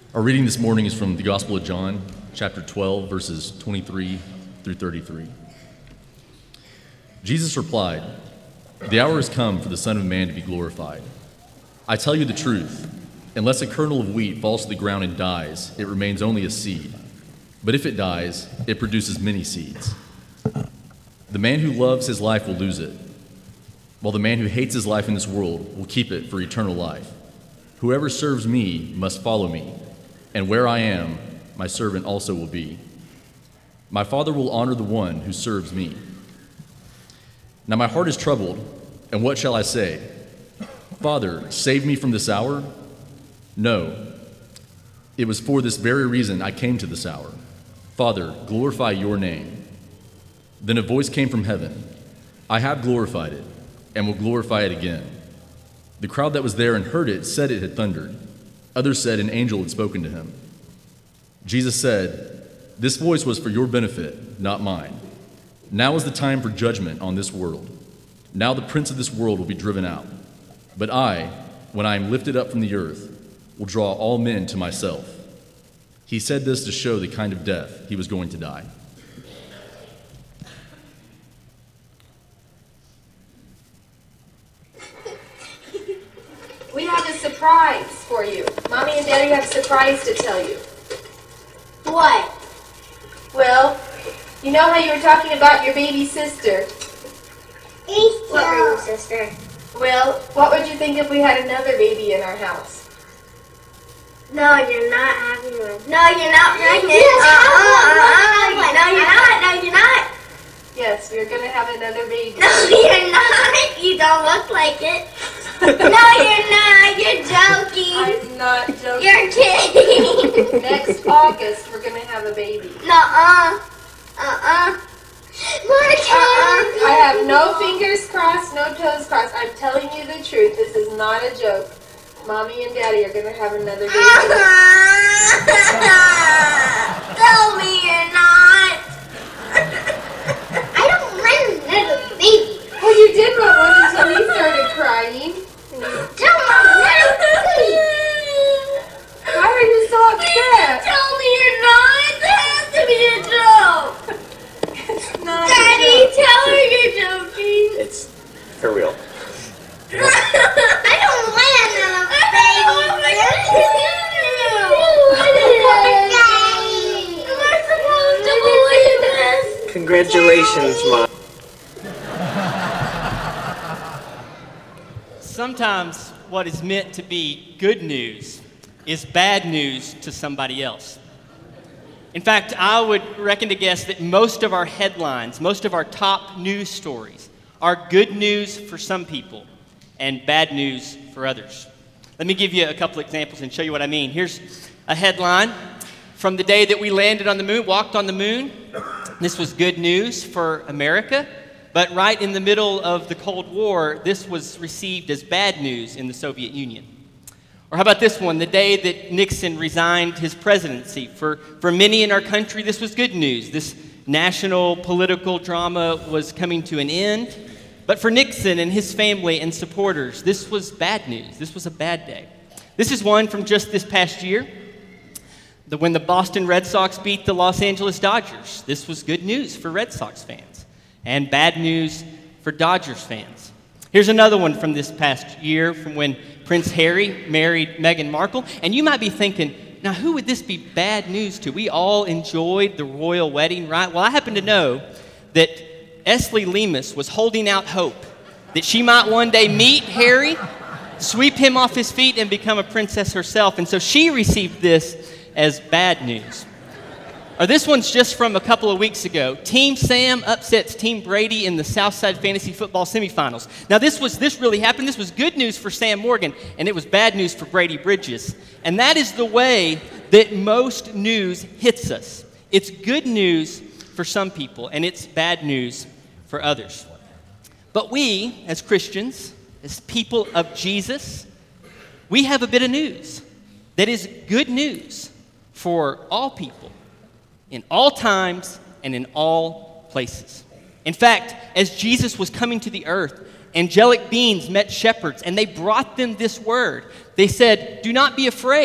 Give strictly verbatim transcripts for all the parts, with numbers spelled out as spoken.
Our reading this morning is from the Gospel of John, chapter twelve, verses twenty-three through thirty-three. Jesus replied, "The hour has come for the Son of Man to be glorified. I tell you the truth, unless a kernel of wheat falls to the ground and dies, it remains only a seed. But if it dies, it produces many seeds. The man who loves his life will lose it, while the man who hates his life in this world will keep it for eternal life. Whoever serves me must follow me, and where I am, my servant also will be. My Father will honor the one who serves me. Now my heart is troubled, and what shall I say? Father, save me from this hour? No, it was for this very reason I came to this hour. Father, glorify your name." Then a voice came from heaven, "I have glorified it, and will glorify it again." The crowd that was there and heard it said it had thundered. Others said an angel had spoken to him. Jesus said, "This voice was for your benefit, not mine. Now is the time for judgment on this world. Now the prince of this world will be driven out. But I, when I am lifted up from the earth, will draw all men to myself." He said this to show the kind of death he was going to die. We have a surprise for you. Mommy and Daddy have a surprise to tell you. What? Well, you know how you were talking about your baby sister? Easter. What baby sister? Well, what would you think if we had another baby in our house? No, you're not having one. No, you're not pregnant. Yes, uh, uh, uh, uh, no, you're not. No, you're not. Yes, we're going to have another baby. No, you're not. You don't look like it. No, you're not. You're joking. I'm not joking. You're kidding. Next August, we're going to have a baby. Nuh-uh. Uh-uh. Uh-uh. I have no fingers crossed, no toes crossed. I'm telling you the truth. This is not a joke. Mommy and Daddy are going to have another baby. Tell me you're not. I don't want another baby. Well, you did want one until he started crying. Tell me another baby. Why are you so upset? Tell me you're not. That has to be a joke. It's not Daddy, a joke. tell her you're joking. It's for real. I don't want another baby. Am I supposed to believe this? Congratulations, Mom. Sometimes what is meant to be good news is bad news to somebody else. In fact, I would reckon to guess that most of our headlines, most of our top news stories are good news for some people and bad news for others. Let me give you a couple examples and show you what I mean. Here's a headline from the day that we landed on the moon, walked on the moon. This was good news for America, but right in the middle of the Cold War, this was received as bad news in the Soviet Union. Or how about this one, the day that Nixon resigned his presidency? For, for many in our country, this was good news. This national political drama was coming to an end. But for Nixon and his family and supporters, this was bad news. This was a bad day. This is one from just this past year, the, when the Boston Red Sox beat the Los Angeles Dodgers. This was good news for Red Sox fans and bad news for Dodgers fans. Here's another one from this past year from when Prince Harry married Meghan Markle. And you might be thinking, now who would this be bad news to? We all enjoyed the royal wedding, right? Well, I happen to know that Esley Lemus was holding out hope that she might one day meet Harry, sweep him off his feet, and become a princess herself. And so she received this as bad news. Or this one's just from a couple of weeks ago. Team Sam upsets Team Brady in the Southside Fantasy Football semifinals. Now this was this really happened. This was good news for Sam Morgan, and it was bad news for Brady Bridges. And that is the way that most news hits us. It's good news for some people, and it's bad news for others. But we, as Christians, as people of Jesus, we have a bit of news that is good news for all people, in all times and in all places. In fact, as Jesus was coming to the earth, angelic beings met shepherds, and they brought them this word. They said, "Do not be afraid.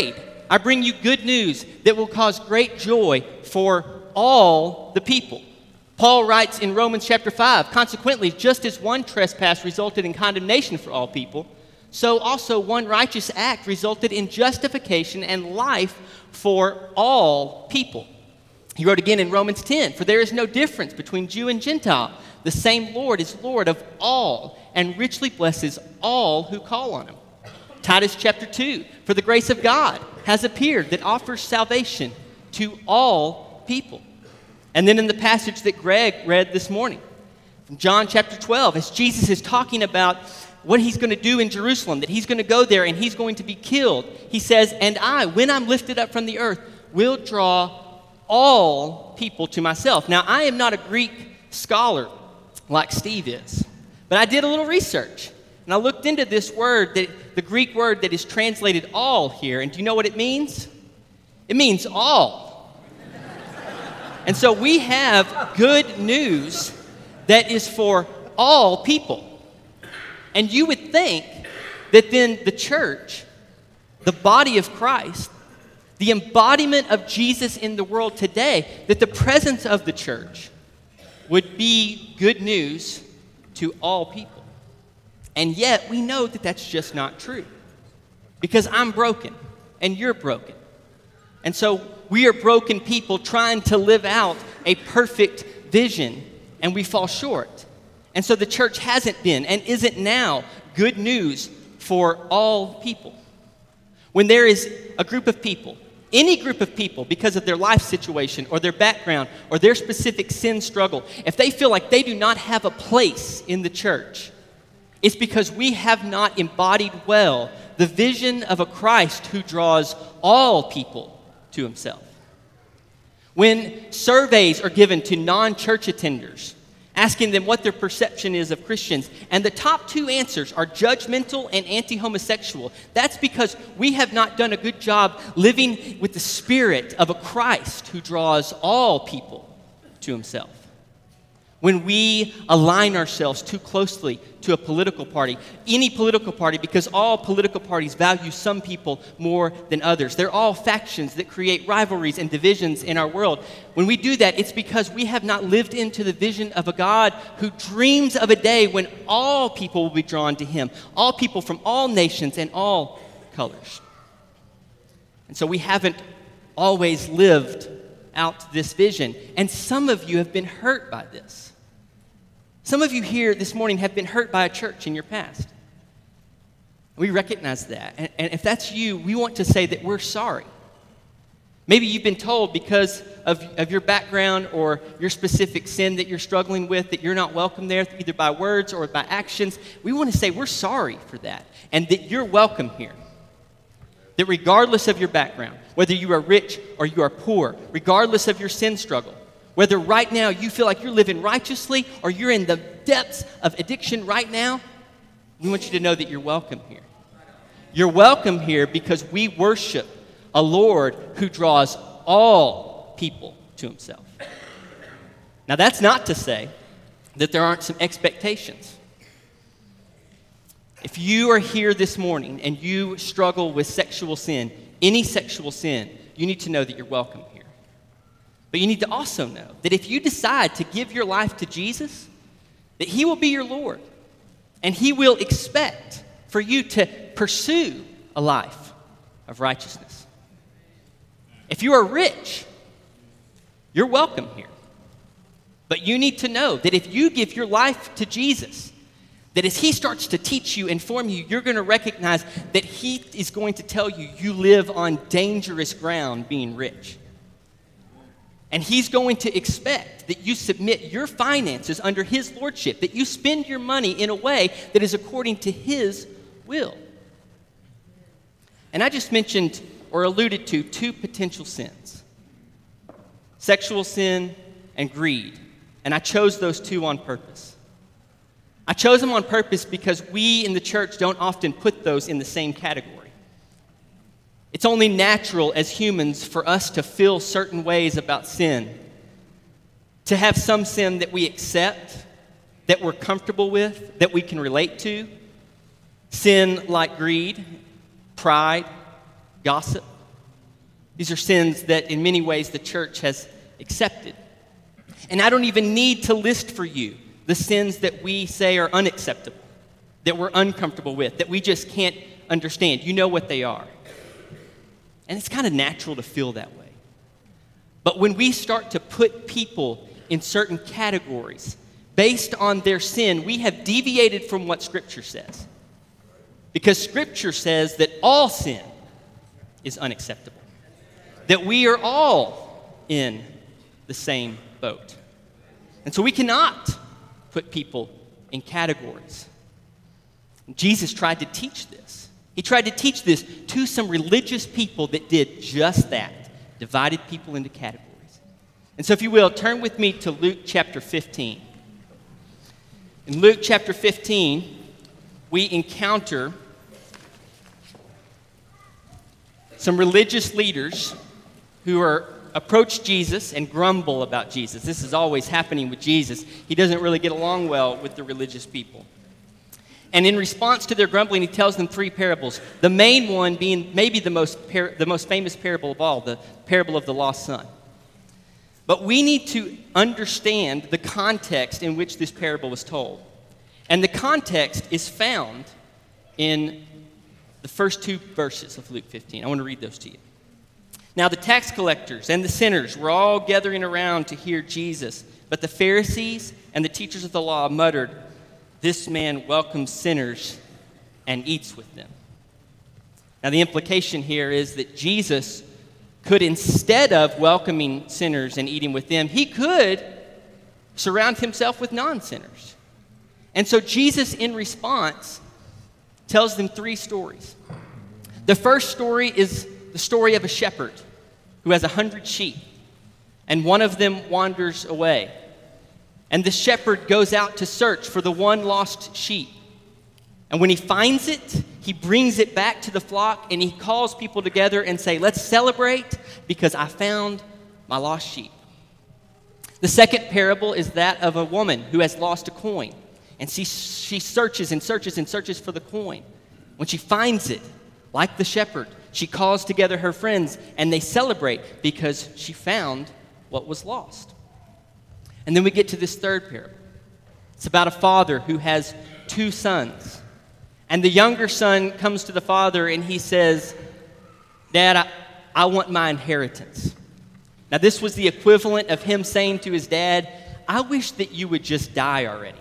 I bring you good news that will cause great joy for all the people. Paul writes in Romans chapter five, consequently, just as one trespass resulted in condemnation for all people, so also one righteous act resulted in justification and life for all people. He wrote again in Romans ten, for there is no difference between Jew and Gentile. The same Lord is Lord of all and richly blesses all who call on him. Titus chapter two, for the grace of God has appeared that offers salvation to all people. And then in the passage that Greg read this morning, from John chapter twelve, as Jesus is talking about what he's going to do in Jerusalem, that he's going to go there and he's going to be killed, he says, and I, when I'm lifted up from the earth, will draw all people to myself. Now, I am not a Greek scholar like Steve is, but I did a little research, and I looked into this word, that the Greek word that is translated all here, and do you know what it means? It means all. And so we have good news that is for all people. And you would think that then the church, the body of Christ, the embodiment of Jesus in the world today, that the presence of the church would be good news to all people. And yet we know that that's just not true. Because I'm broken and you're broken. And so we are broken people trying to live out a perfect vision, and we fall short. And so the church hasn't been and isn't now good news for all people. When there is a group of people, any group of people, because of their life situation or their background or their specific sin struggle, if they feel like they do not have a place in the church, it's because we have not embodied well the vision of a Christ who draws all people to himself. When surveys are given to non-church attenders, asking them what their perception is of Christians, and the top two answers are judgmental and anti-homosexual, that's because we have not done a good job living with the spirit of a Christ who draws all people to himself. When we align ourselves too closely to a political party, any political party, because all political parties value some people more than others. They're all factions that create rivalries and divisions in our world. When we do that, it's because we have not lived into the vision of a God who dreams of a day when all people will be drawn to him, all people from all nations and all colors. And so we haven't always lived out this vision. And some of you have been hurt by this. Some of you here this morning have been hurt by a church in your past. We recognize that. And, and if that's you, we want to say that we're sorry. Maybe you've been told because of, of your background or your specific sin that you're struggling with that you're not welcome there, either by words or by actions. We want to say we're sorry for that and that you're welcome here. That regardless of your background, whether you are rich or you are poor, regardless of your sin struggle, whether right now you feel like you're living righteously or you're in the depths of addiction right now, we want you to know that you're welcome here. You're welcome here because we worship a Lord who draws all people to himself. Now, that's not to say that there aren't some expectations. If you are here this morning and you struggle with sexual sin, any sexual sin, you need to know that you're welcome here. But you need to also know that if you decide to give your life to Jesus, that he will be your Lord. And he will expect for you to pursue a life of righteousness. If you are rich, you're welcome here. But you need to know that if you give your life to Jesus, that as he starts to teach you and form you, you're going to recognize that he is going to tell you you live on dangerous ground being rich. And he's going to expect that you submit your finances under his lordship, that you spend your money in a way that is according to his will. And I just mentioned or alluded to two potential sins: sexual sin and greed. And I chose those two on purpose. I chose them on purpose because we in the church don't often put those in the same category. It's only natural as humans for us to feel certain ways about sin, to have some sin that we accept, that we're comfortable with, that we can relate to. Sin like greed, pride, gossip, These are sins that in many ways the church has accepted. And I don't even need to list for you the sins that we say are unacceptable, that we're uncomfortable with, that we just can't understand. You know what they are. And it's kind of natural to feel that way. But when we start to put people in certain categories based on their sin, we have deviated from what Scripture says. Because Scripture says that all sin is unacceptable, that we are all in the same boat. And so we cannot put people in categories. Jesus tried to teach this. He tried to teach this to some religious people that did just that, divided people into categories. And so if you will, turn with me to Luke chapter fifteen. In Luke chapter fifteen, we encounter some religious leaders who are approach Jesus and grumble about Jesus. This is always happening with Jesus. He doesn't really get along well with the religious people. And in response to their grumbling, he tells them three parables. The main one being maybe the most par- the most famous parable of all, the parable of the lost son. But we need to understand the context in which this parable was told. And the context is found in the first two verses of Luke fifteen. I want to read those to you. Now the tax collectors and the sinners were all gathering around to hear Jesus, but the Pharisees and the teachers of the law muttered, "This man welcomes sinners and eats with them." Now the implication here is that Jesus could, instead of welcoming sinners and eating with them, he could surround himself with non-sinners. And so Jesus, in response, tells them three stories. The first story is the story of a shepherd who has a hundred sheep, and one of them wanders away. And the shepherd goes out to search for the one lost sheep. And when he finds it, he brings it back to the flock, and he calls people together and say, "Let's celebrate because I found my lost sheep." The second parable is that of a woman who has lost a coin. And she, she searches and searches and searches for the coin. When she finds it, like the shepherd, she calls together her friends, and they celebrate because she found what was lost. And then we get to this third parable. It's about a father who has two sons. And the younger son comes to the father and he says, "Dad, I, I want my inheritance." Now, this was the equivalent of him saying to his dad, "I wish that you would just die already.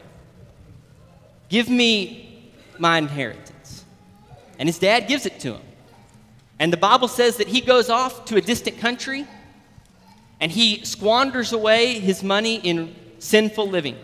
Give me my inheritance." And his dad gives it to him. And the Bible says that he goes off to a distant country and he squanders away his money in sinful living.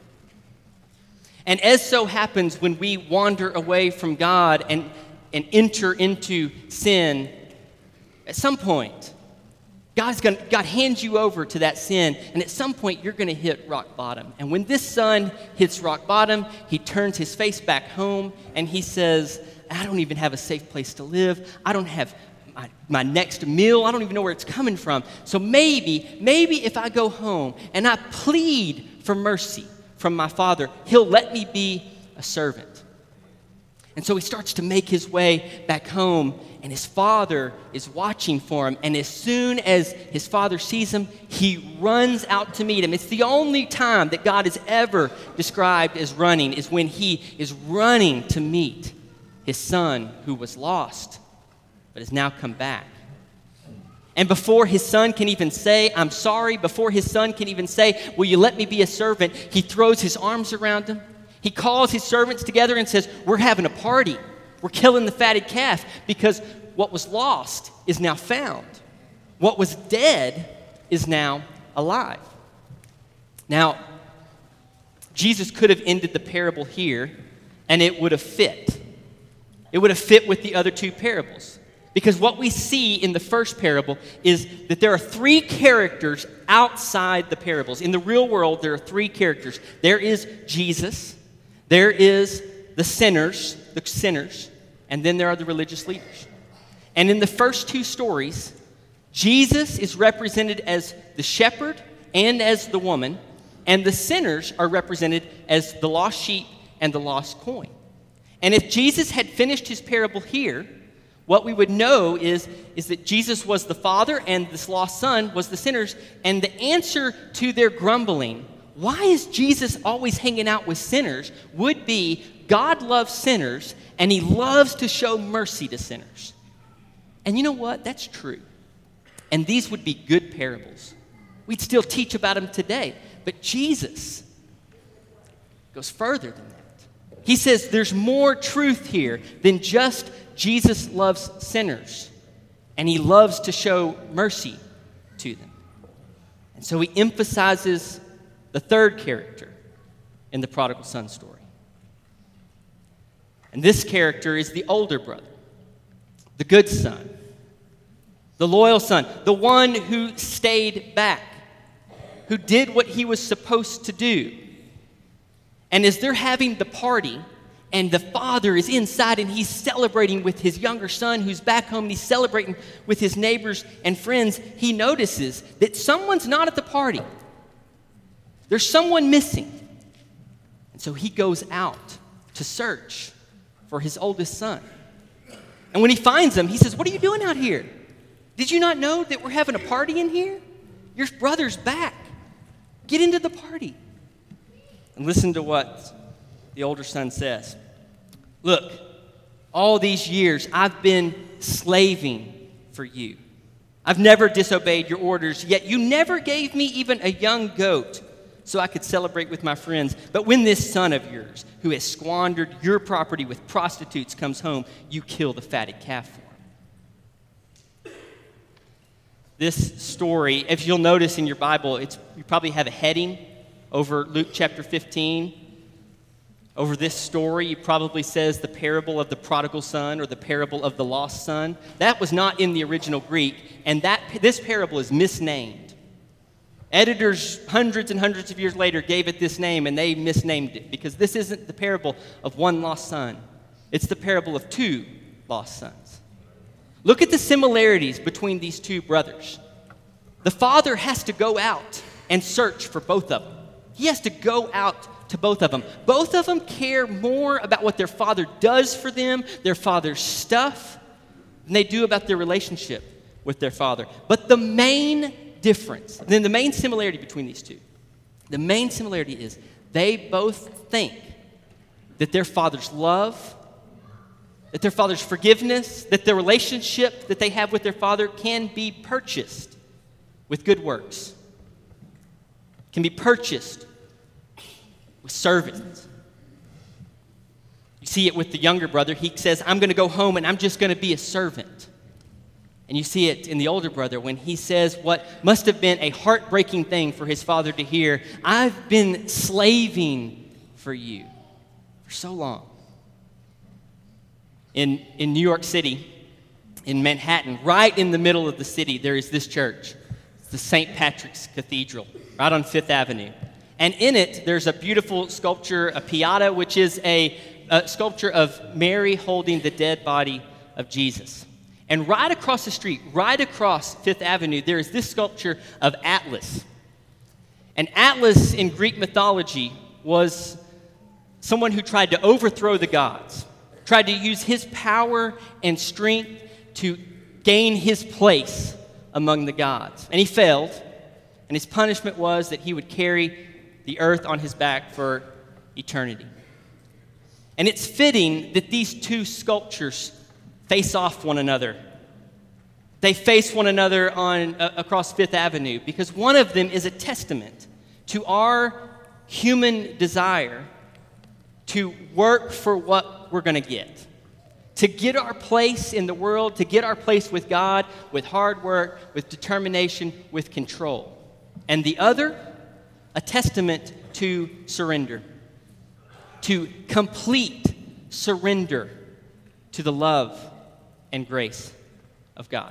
And as so happens when we wander away from God and, and enter into sin, at some point, God's gonna, God hands you over to that sin, and at some point you're going to hit rock bottom. And when this son hits rock bottom, he turns his face back home and he says, "I don't even have a safe place to live. I don't have my, my next meal. I don't even know where it's coming from. So maybe, maybe if I go home and I plead for mercy from my father, he'll let me be a servant." And so he starts to make his way back home, and his father is watching for him. And as soon as his father sees him, he runs out to meet him. It's the only time that God is ever described as running, is when he is running to meet his son who was lost, but has now come back. And before his son can even say, "I'm sorry," before his son can even say, "Will you let me be a servant?" he throws his arms around him. He calls his servants together and says, "We're having a party. We're killing the fatted calf because what was lost is now found. What was dead is now alive." Now, Jesus could have ended the parable here, and it would have fit. It would have fit with the other two parables. Because what we see in the first parable is that there are three characters outside the parables. In the real world, there are three characters. There is Jesus, there is the sinners, the sinners, and then there are the religious leaders. And in the first two stories, Jesus is represented as the shepherd and as the woman, and the sinners are represented as the lost sheep and the lost coin. And if Jesus had finished his parable here, what we would know is, is that Jesus was the Father and this lost son was the sinners. And the answer to their grumbling, why is Jesus always hanging out with sinners, would be God loves sinners and he loves to show mercy to sinners. And you know what? That's true. And these would be good parables. We'd still teach about them today. But Jesus goes further than that. He says there's more truth here than just Jesus loves sinners, and he loves to show mercy to them. And so he emphasizes the third character in the prodigal son story. And this character is the older brother, the good son, the loyal son, the one who stayed back, who did what he was supposed to do. And as they're having the party, and the father is inside and he's celebrating with his younger son who's back home, and he's celebrating with his neighbors and friends, he notices that someone's not at the party. There's someone missing. And so he goes out to search for his oldest son. And when he finds him, he says, "What are you doing out here? Did you not know that we're having a party in here? Your brother's back. Get into the party." And listen to what the older son says. "Look, all these years I've been slaving for you. I've never disobeyed your orders, yet you never gave me even a young goat so I could celebrate with my friends. But when this son of yours, who has squandered your property with prostitutes, comes home, you kill the fatted calf for him." This story, if you'll notice in your Bible, it's, you probably have a heading over Luke chapter fifteen. Over this story, it probably says the parable of the prodigal son or the parable of the lost son. That was not in the original Greek, and that this parable is misnamed. Editors hundreds and hundreds of years later gave it this name, and they misnamed it because this isn't the parable of one lost son. It's the parable of two lost sons. Look at the similarities between these two brothers. The father has to go out and search for both of them. He has to go out to both of them. Both of them care more about what their father does for them, their father's stuff, than they do about their relationship with their father. But the main difference, then the main similarity between these two, the main similarity is they both think that their father's love, that their father's forgiveness, that the relationship that they have with their father can be purchased with good works, can be purchased with servants. You see it with the younger brother. He says, "I'm going to go home and I'm just going to be a servant." And you see it in the older brother when he says what must have been a heartbreaking thing for his father to hear, "I've been slaving for you for so long." In, in New York City, in Manhattan, right in the middle of the city, there is this church. It's the Saint Patrick's Cathedral, right on Fifth Avenue. And in it, there's a beautiful sculpture, a pieta, which is a, a sculpture of Mary holding the dead body of Jesus. And right across the street, right across Fifth Avenue, there is this sculpture of Atlas. And Atlas in Greek mythology was someone who tried to overthrow the gods, tried to use his power and strength to gain his place among the gods. And he failed, and his punishment was that he would carry the earth on his back for eternity. And it's fitting that these two sculptures face off one another. They face one another on uh, across Fifth Avenue because one of them is a testament to our human desire to work for what we're going to get, to get our place in the world, to get our place with God, with hard work, with determination, with control. And the other, a testament to surrender, to complete surrender to the love and grace of God.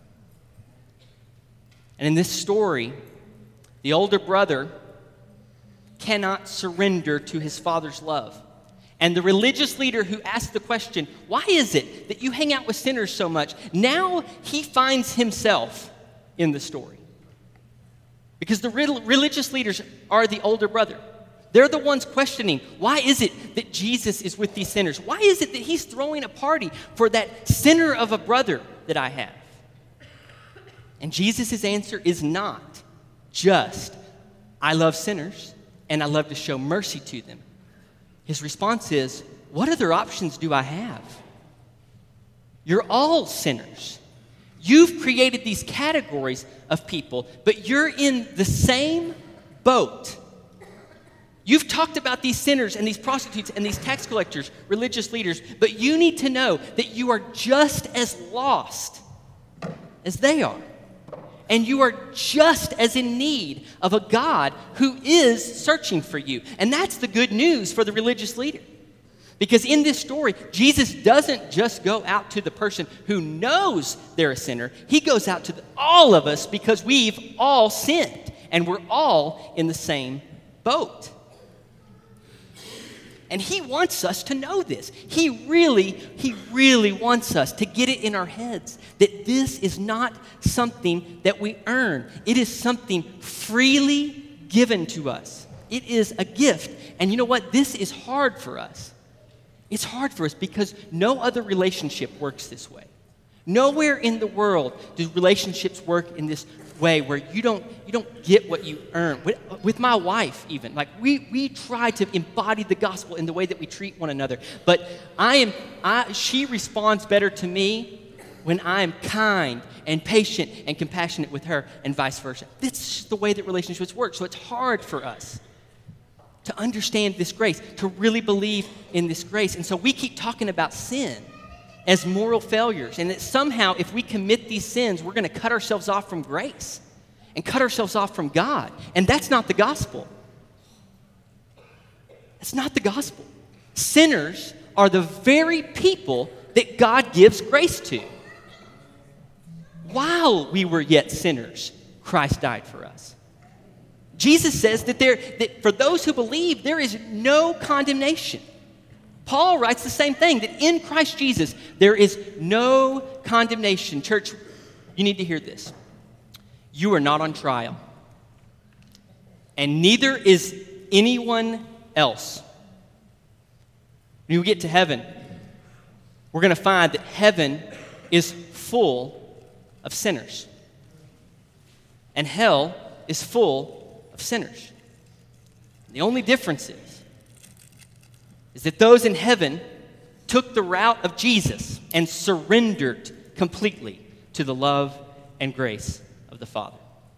And in this story, the older brother cannot surrender to his father's love. And the religious leader who asked the question, "Why is it that you hang out with sinners so much?" Now he finds himself in the story. Because the religious leaders are the older brother. They're the ones questioning, why is it that Jesus is with these sinners? Why is it that he's throwing a party for that sinner of a brother that I have? And Jesus' answer is not just, I love sinners and I love to show mercy to them. His response is, what other options do I have? You're all sinners. You've created these categories of people, but you're in the same boat. You've talked about these sinners and these prostitutes and these tax collectors, religious leaders, but you need to know that you are just as lost as they are. And you are just as in need of a God who is searching for you. And that's the good news for the religious leader. Because in this story, Jesus doesn't just go out to the person who knows they're a sinner. He goes out to the, all of us because we've all sinned. And we're all in the same boat. And he wants us to know this. He really, he really wants us to get it in our heads that this is not something that we earn. It is something freely given to us. It is a gift. And you know what? This is hard for us. It's hard for us because no other relationship works this way. Nowhere in the world do relationships work in this way where you don't you don't get what you earn. With, with my wife even, like we we try to embody the gospel in the way that we treat one another. But I am I she responds better to me when I am kind and patient and compassionate with her and vice versa. This is the way that relationships work. So it's hard for us to understand this grace, to really believe in this grace. And so we keep talking about sin as moral failures, and that somehow if we commit these sins, we're going to cut ourselves off from grace and cut ourselves off from God. And that's not the gospel. It's not the gospel. Sinners are the very people that God gives grace to. While we were yet sinners, Christ died for us. Jesus says that, there, that for those who believe, there is no condemnation. Paul writes the same thing, that in Christ Jesus, there is no condemnation. Church, you need to hear this. You are not on trial. And neither is anyone else. When we get to heaven, we're going to find that heaven is full of sinners. And hell is full of sinners. The only difference is, is that those in heaven took the route of Jesus and surrendered completely to the love and grace of the Father.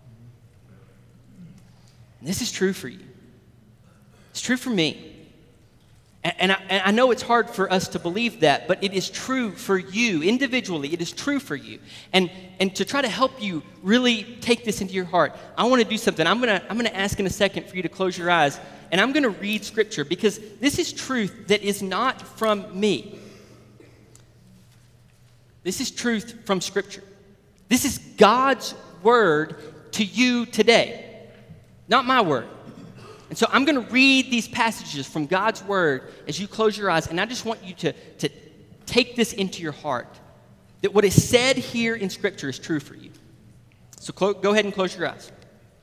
And this is true for you. It's true for me. And, and, I, and I know it's hard for us to believe that, but it is true for you individually. It is true for you. And, and to try to help you really take this into your heart, I want to do something. I'm going to I'm going to ask in a second for you to close your eyes. And I'm going to read Scripture because this is truth that is not from me. This is truth from Scripture. This is God's word to you today, not my word. And so I'm going to read these passages from God's word as you close your eyes, and I just want you to, to take this into your heart, that what is said here in Scripture is true for you. So clo- go ahead and close your eyes.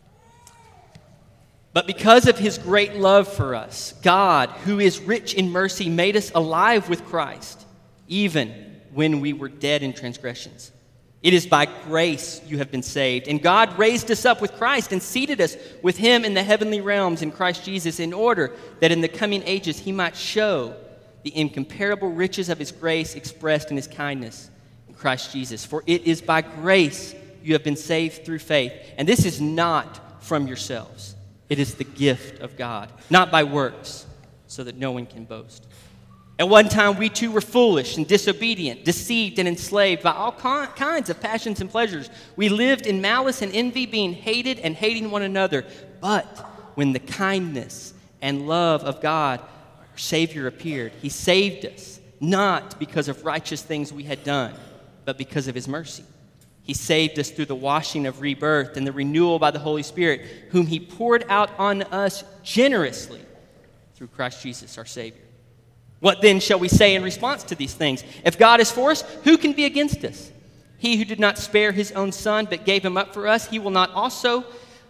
But because of his great love for us, God, who is rich in mercy, made us alive with Christ, even when we were dead in transgressions. It is by grace you have been saved. And God raised us up with Christ and seated us with him in the heavenly realms in Christ Jesus, in order that in the coming ages he might show the incomparable riches of his grace expressed in his kindness in Christ Jesus. For it is by grace you have been saved through faith. And this is not from yourselves. It is the gift of God, not by works, so that no one can boast. At one time, we too were foolish and disobedient, deceived and enslaved by all kinds of passions and pleasures. We lived in malice and envy, being hated and hating one another. But when the kindness and love of God, our Savior, appeared, he saved us, not because of righteous things we had done, but because of his mercy. He saved us through the washing of rebirth and the renewal by the Holy Spirit, whom he poured out on us generously through Christ Jesus, our Savior. What then shall we say in response to these things? If God is for us, who can be against us? He who did not spare his own son, but gave him up for us, he will not also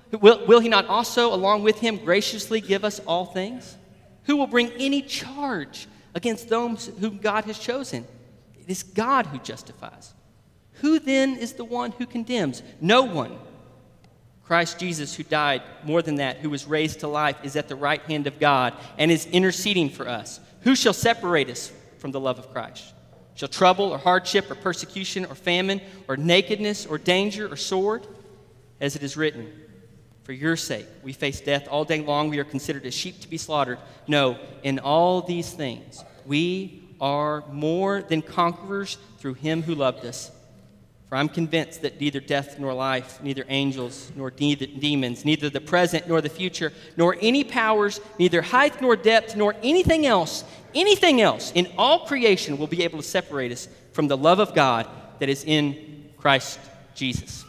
Will, will he not also, along with him, graciously give us all things? Who will bring any charge against those whom God has chosen? It is God who justifies. Who then is the one who condemns? No one. Christ Jesus, who died, more than that, who was raised to life, is at the right hand of God and is interceding for us. Who shall separate us from the love of Christ? Shall trouble or hardship or persecution or famine or nakedness or danger or sword? As it is written, for your sake we face death all day long. We are considered as sheep to be slaughtered. No, in all these things we are more than conquerors through him who loved us. For I'm convinced that neither death nor life, neither angels nor de- demons, neither the present nor the future, nor any powers, neither height nor depth, nor anything else, anything else in all creation will be able to separate us from the love of God that is in Christ Jesus.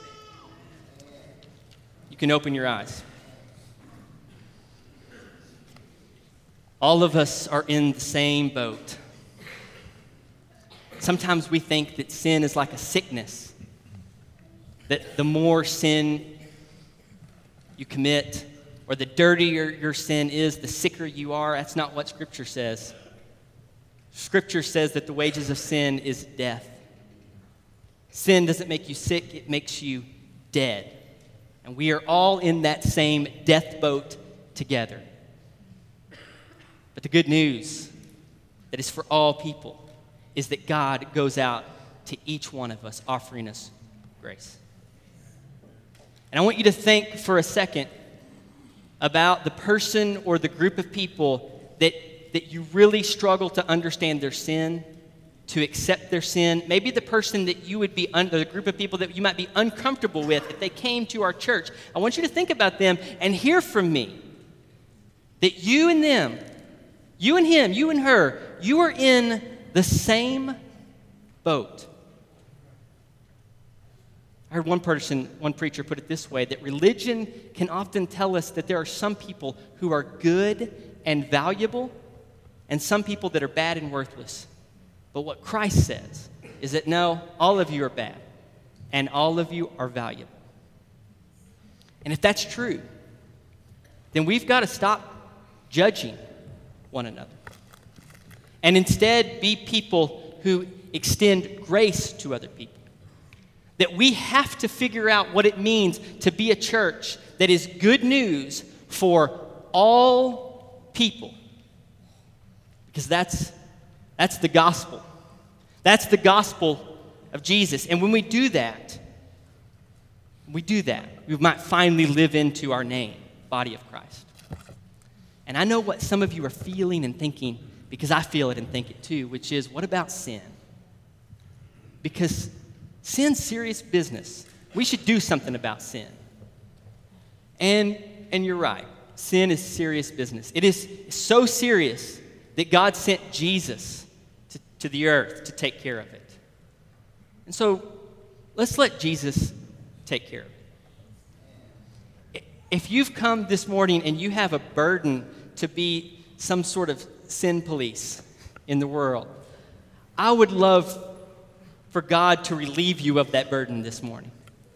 You can open your eyes. All of us are in the same boat. Sometimes we think that sin is like a sickness, that the more sin you commit or the dirtier your sin is, the sicker you are. That's not what Scripture says. Scripture says that the wages of sin is death. Sin doesn't make you sick, it makes you dead. And we are all in that same death boat together. But the good news that is for all people is that God goes out to each one of us, offering us grace. And I want you to think for a second about the person or the group of people that, that you really struggle to understand their sin, to accept their sin. Maybe the person that you would be, un- or the group of people that you might be uncomfortable with if they came to our church. I want you to think about them and hear from me that you and them, you and him, you and her, you are in the same boat. I heard one person, one preacher put it this way, that religion can often tell us that there are some people who are good and valuable and some people that are bad and worthless. But what Christ says is that no, all of you are bad and all of you are valuable. And if that's true, then we've got to stop judging one another and instead be people who extend grace to other people. That we have to figure out what it means to be a church that is good news for all people. Because that's, that's the gospel. That's the gospel of Jesus. And when we do that, we do that, we might finally live into our name, body of Christ. And I know what some of you are feeling and thinking, because I feel it and think it too, which is, what about sin? Because sin's serious business. We should do something about sin. And, and you're right. Sin is serious business. It is so serious that God sent Jesus to, to the earth to take care of it. And so let's let Jesus take care of it. If you've come this morning and you have a burden to be some sort of sin police in the world, I would love for God to relieve you of that burden this morning.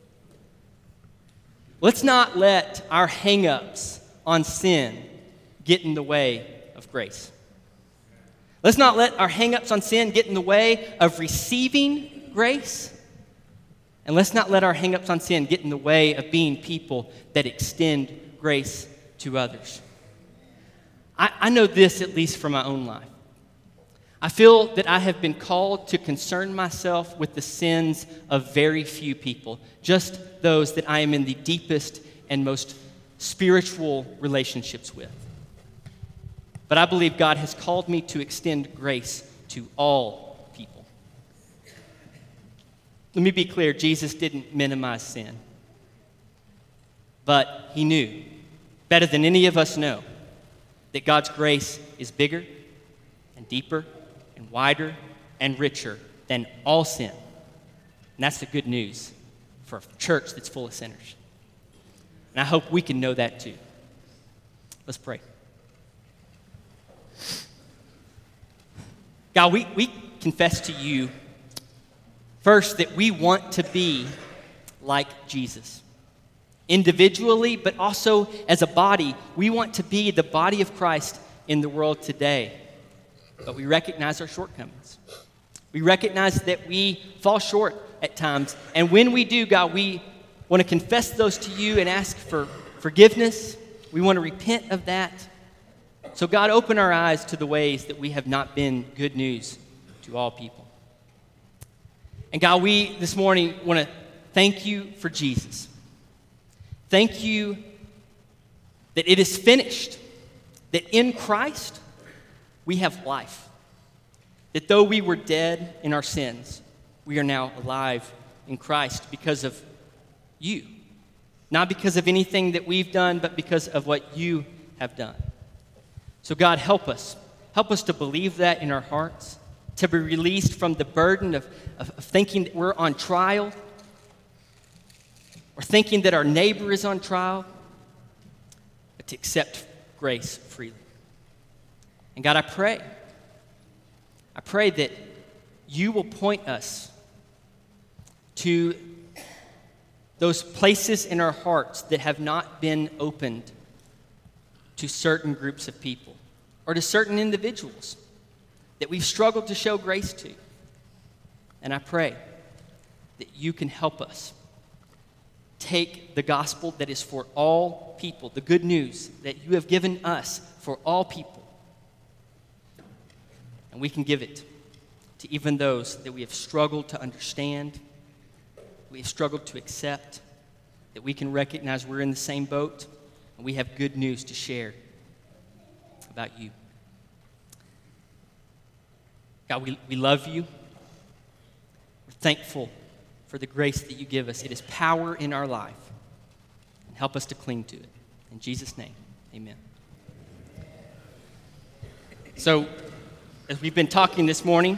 Let's not let our hang-ups on sin get in the way of grace. Let's not let our hang-ups on sin get in the way of receiving grace. And let's not let our hang-ups on sin get in the way of being people that extend grace to others. I, I know this, at least from my own life. I feel that I have been called to concern myself with the sins of very few people, just those that I am in the deepest and most spiritual relationships with. But I believe God has called me to extend grace to all people. Let me be clear, Jesus didn't minimize sin. But he knew, better than any of us know, that God's grace is bigger and deeper and wider and richer than all sin. And that's the good news for a church that's full of sinners. And I hope we can know that too. Let's pray. God, we, we confess to you first that we want to be like Jesus individually, but also as a body. We want to be the body of Christ in the world today. But we recognize our shortcomings. We recognize that we fall short at times. And when we do, God, we want to confess those to you and ask for forgiveness. We want to repent of that. So God, open our eyes to the ways that we have not been good news to all people. And God, we this morning want to thank you for Jesus. Thank you that it is finished, that in Christ we have life, that though we were dead in our sins, we are now alive in Christ because of you. Not because of anything that we've done, but because of what you have done. So God, help us. Help us to believe that in our hearts, to be released from the burden of, of, of thinking that we're on trial, or thinking that our neighbor is on trial, but to accept grace freely. And God, I pray, I pray that you will point us to those places in our hearts that have not been opened to certain groups of people or to certain individuals that we've struggled to show grace to. And I pray that you can help us take the gospel that is for all people, the good news that you have given us for all people, and we can give it to even those that we have struggled to understand, we have struggled to accept, that we can recognize we're in the same boat, and we have good news to share about you. God, we, we love you. We're thankful for the grace that you give us. It is power in our life. And help us to cling to it. In Jesus' name, amen. So, as we've been talking this morning,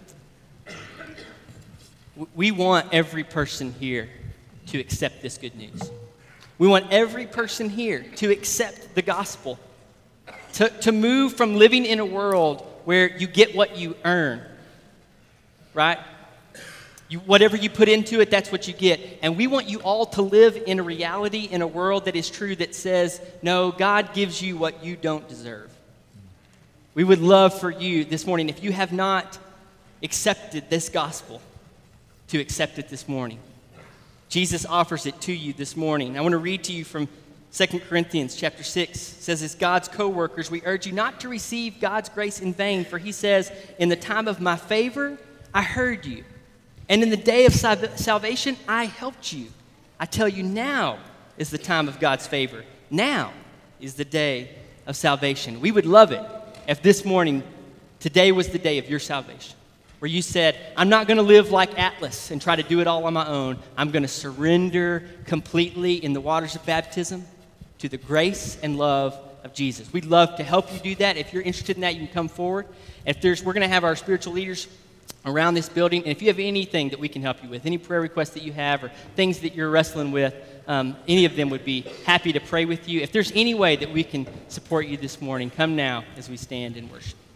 we want every person here to accept this good news. We want every person here to accept the gospel, to, to move from living in a world where you get what you earn, right? You, whatever you put into it, that's what you get. And we want you all to live in a reality, in a world that is true, that says, no, God gives you what you don't deserve. We would love for you this morning, if you have not accepted this gospel, to accept it this morning. Jesus offers it to you this morning. I want to read to you from Second Corinthians chapter six. It says, as God's co-workers, we urge you not to receive God's grace in vain, for he says, in the time of my favor, I heard you. And in the day of salvation, I helped you. I tell you, now is the time of God's favor. Now is the day of salvation. We would love it if this morning, today was the day of your salvation, where you said, I'm not going to live like Atlas and try to do it all on my own. I'm going to surrender completely in the waters of baptism to the grace and love of Jesus. We'd love to help you do that. If you're interested in that, you can come forward. If there's, we're going to have our spiritual leaders around this building. And if you have anything that we can help you with, any prayer requests that you have or things that you're wrestling with, um, any of them would be happy to pray with you. If there's any way that we can support you this morning, come now as we stand and worship.